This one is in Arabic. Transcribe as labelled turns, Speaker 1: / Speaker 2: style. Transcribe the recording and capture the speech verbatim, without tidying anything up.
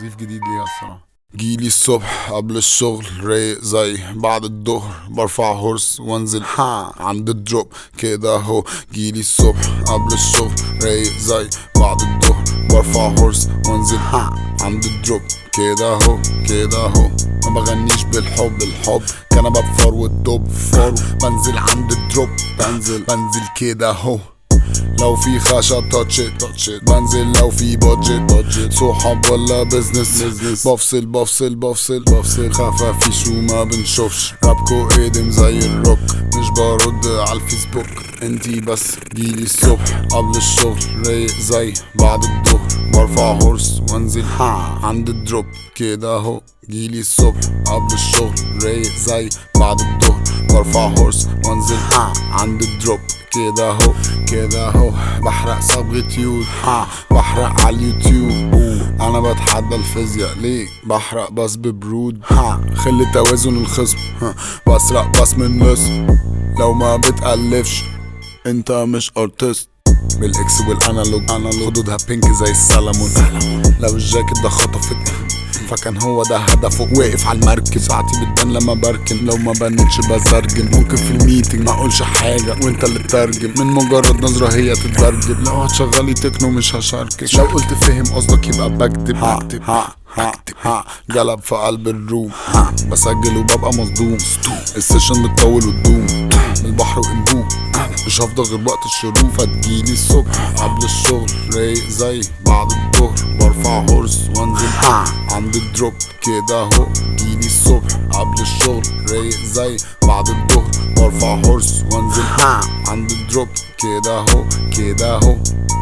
Speaker 1: توظيف جديد ليا الصراحة. جيلي الصبح قبل الشغل رايق زي بعد الظهر، برفع هورس وانزل ها عند الدروب كده اهو. جيلي الصبح قبل الشغل رايق زي بعد الظهر، برفع هورس وانزل ها عند الدروب كده اهو كده اهو. ما بغنيش بالحب الحب كان بفر والدب فر، بنزل عند الدروب بنزل بنزل كده اهو. لو في خشب تاتشت بنزل، لو في بادجت صحاب ولا بزنس بفصل بفصل بفصل بفصل خفافيش وما بنشوفش. رابكو قدم زي الروك مش برد على الفيسبوك انتي بس. جيلي الصبح قبل الشغل رايق زي بعد الظهر، برفع هورس وانزل ها عند الدروب كده اهو. جيلي الصبح قبل الشغل رايق زي بعد الظهر، برفع هورس وانزل ها عند الدروب كده اهو كده اهو. بحرق صبغة يود ها بحرق على اليوتيوب. انا بتحدى الفيزياء ليه بحرق بس ببرود ها. خلي توازن الخصم ها، بسرق بس من نص. لو ما بتألفش انت مش ارتست. بالاكس والانالوج خدودها بينك زي السلمون. لو الجاكيت ده خطفك فكان هو ده هدفه. واقف على المركب ساعتي بتبان لما بركن، لو ما بنتش بزرجن. ممكن في الميتنج ما اقولش حاجه وانت اللي تترجم، من مجرد نظره هي تتبرجل. لو هتشغلي تكنو مش هشاركش، لو قلت فهم قصدك يبقى بكتب بكتب ها ها ها. جلب في قلب الروم ها، بسجل وببقى مصدوم. السيشن بتطول وتدوم من البحر وانبوب، مش هفضل غير وقت الشروق. فتجيلي الصبح قبل الشغل رايق زي بعد الظهر، برفع هورس وانزل ها عند الدروب كده اهو. جيلي الصبح قبل الشغل رايق زي بعد الظهر، برفع هورس وانزل ها عند الدروب كده اهو كده اهو.